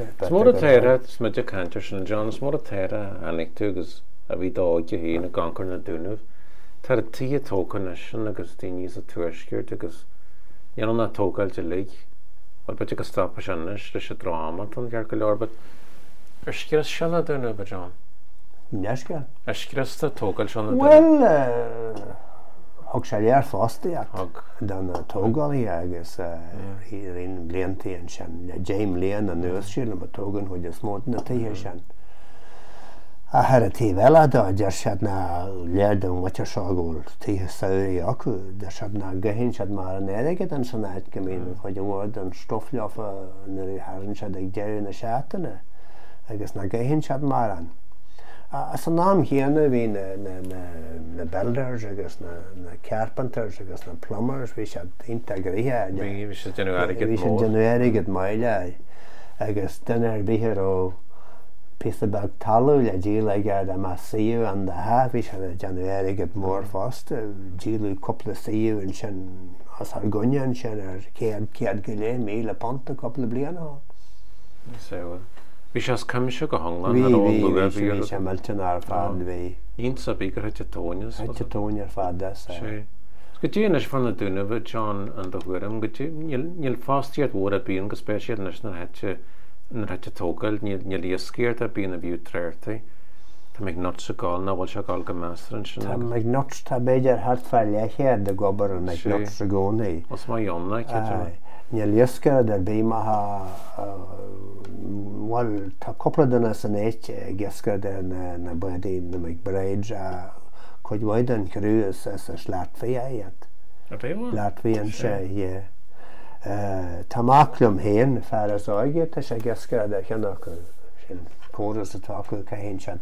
Smór téire smid a cantar sin John smór téire anig tugus a bhí dáide hí na gancur na dúnmh tar a tí tócan sin agus daoine a tuaiscirt agus dhéanam na tógáil de lig bhil bute go stoppa sinnis leis a dráma an gar go leor ar sciras sin na dúnmh John. Nesca? Ar sciras a tógáil sin na dúnmh? Well, thug sé léar fástaíach don tógáilí agus rion blianttaí an sin James Léan an nuas síl a tógan chuid is mód na taithe sin. A thar a tí bheile dá dear siad na léir don waitear seágóil taithe saoirí acu de siad na gaithín siad mar an éirigid an sannáid go mín chuid an bhd an stofleofa nuair tharn siad ag deireadh na seaachtainna agus na gaithín siad mar an. As an náam chéanna bhí na builders agus na carpenters agus na plumbers bhí siad ionta gríthe. Bhí sé denúarigid mór. Bhí sé denúarigid maile agus duine bhíhir ó písabag talú le díal ag a má síú an de ha bhí sé denúarigid mór fásta díalú coppla síú an sin as ar gunne an sin ar céad go léon míle panta coppla bliana. Bhí sé caimise go hanglan bhí sé miltin ar fád bhí. Ínsa bí gur heite tóineas? Heite tóine ar fád des. Go dtíana is fan na dúnmh John an do thuirim, go níl fástiad mhór a bíon go spéisiad leis na heite tógáil níl líoscéirt a bíon a bhíú tréirtaí. Tá méid not sa gáil na bhil se gáil go meastar an sin. Tá méid not tá beidir hartfeil leichéad de gobar an méid not sa gcónaí. Os má ionna níl líoscéirt ar bí well, tá coppla duna san éit giscard na budaí na méid breid a chuid bhaid an cruúas as Latvia iad. Latvian sé, tá maclumm héin fear as áige tá sé giscard a cheannach sin córas atá acu caihín sin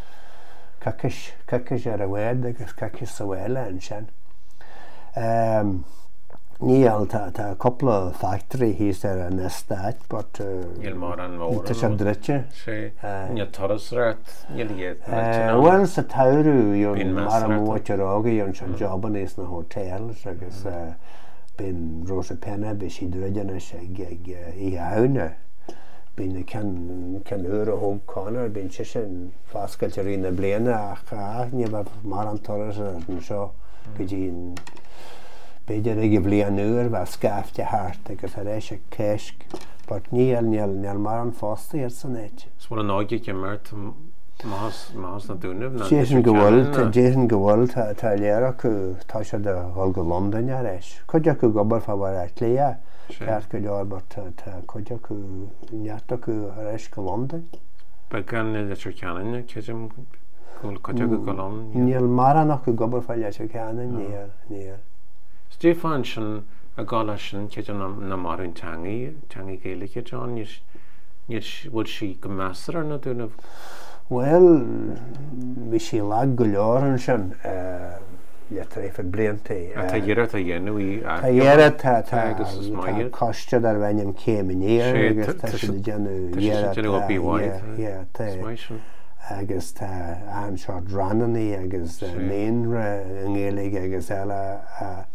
cacas ar a bhhaid agus cacas sa bhile an sin. Níl tá coppla factory hís ar an estáid, but níl mar an mór. Tá sé drite. Níl toras rát, níl iad. Well, sa tairú yon mar an móitir ága yon sin joban is na hotel agus bin Rosa Penna be si druideanna sé i hauna. Bin can ura hog conor bin si sin fáscailte rí na bliana ach níl mar an toras an seo go dín beidir ag bblian nuair bheith scafte hart agus ar éis a céisc, but níl mar an fásta ar san éit. Sbúil an áige cimart más na dúnmh? Jason Gowal tá léar acu tá sé de hol go London ar éis. Cuid acu gobar fá bhar ar clia ceart go leor, but cuid acu neart acu ar éis go London. Ba gan leitir ceanna ceidim cuid acu go London? Níl mar an acu gobar fá leitir ceanna, níl. Stefan sin a gála sin ceidir na marún tangaí géalacha John, bhfuil si go meastar ar na dúnmh? Well, bhí sí lag go leor an sin le tréfad blianttaí. Tá dhéireadh a dhéanú í Tá dhéireadh tá costead ar bhainneam céiminíir agus tá si déanú agus tá an seo dranaí agus méonra an ggéalaigh agus eile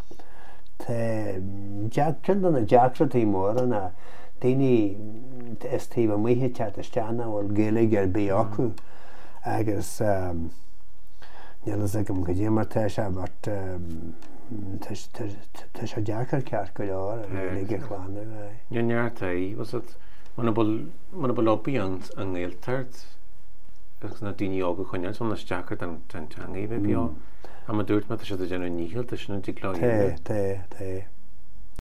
cin na deachratí mór na daoine is tíomh muoithe teat isteanna bhfuil géalaigh ar bí acu agus nílas agam go dtí mar tá sé tá sé deachar ceart go leor a géalaigh chlána. Neart é mana bhfuil opí an ggéaltart agus na daoine ága chuine son na deachar an teangaí bheith beá. A ma dúirt me sé a déanú níhiil a sinna dí Té.